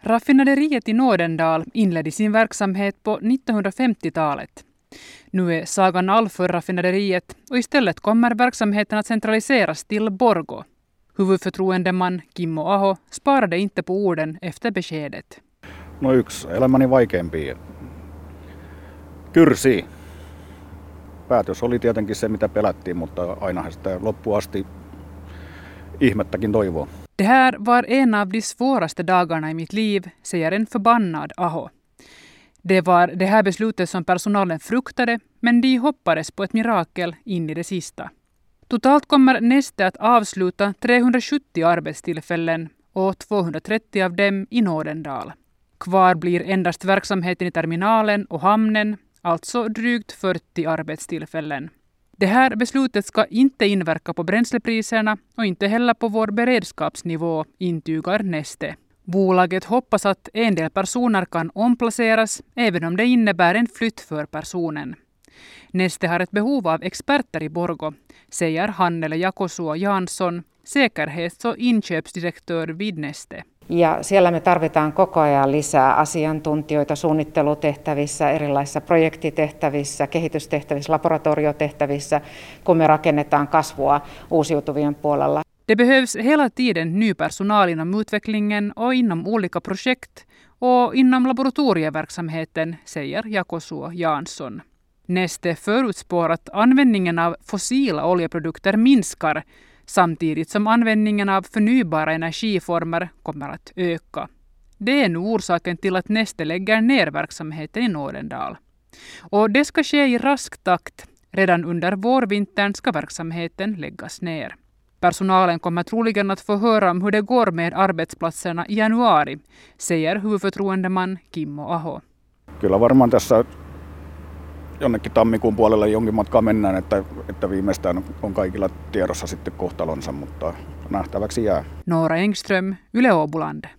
Raffinaderiet i Nådendal inledde sin verksamhet på 1950-talet. Nu är sagan all för raffinaderiet och istället kommer verksamheten att centraliseras till Borgå. Huvudförtroendeman Kimmo Aho sparade inte på orden efter beskedet. No yksi elämäni vaikeimpia. Kyrsi. Päätös oli tietenkin se, mitä pelättiin, mutta ainahan sitä loppuun asti ihmettäkin toivoo. Det här var en av de svåraste dagarna i mitt liv, säger en förbannad Aho. Det var det här beslutet som personalen fruktade, men de hoppades på ett mirakel in i det sista. Totalt kommer Neste att avsluta 370 arbetstillfällen och 230 av dem i Nådendal. Kvar blir endast verksamheten i terminalen och hamnen, alltså drygt 40 arbetstillfällen. Det här beslutet ska inte inverka på bränslepriserna och inte heller på vår beredskapsnivå, intygar Neste. Bolaget hoppas att en del personer kan omplaceras även om det innebär en flytt för personen. Neste har ett behov av experter i Borgå, säger Hannele Jakosuo Jansson, säkerhets- och inköpsdirektör vid Neste. Ja siellä me tarvitaan koko ajan lisää asiantuntijoita suunnittelutehtävissä, erilaisissa projektitehtävissä, kehitystehtävissä, laboratoriotehtävissä, kun me rakennetaan kasvua uusiutuvien puolella. Det behövs hela tiden ny personal inom utvecklingen och inom olika projekt och inom laboratorieverksamheten, säger Jakosuo Jansson. Neste förutspår att användningen av fossila oljeprodukter minskar samtidigt som användningen av förnybara energiformer kommer att öka. Det är nu orsaken till att Neste lägger ner verksamheten i Nådendal. Och det ska ske i rask takt. Redan under vårvintern ska verksamheten läggas ner. Personalen kommer troligen att få höra om hur det går med arbetsplatserna i januari, säger huvudförtroendeman Kimmo Aho. Kyllä varmaan tässä jonnekin tammikuun puolelle jonkin matkaa mennään, että viimeistään on kaikilla tiedossa sitten kohtalonsa, mutta nähtäväksi jää. Noora Engström, Yle Åboland.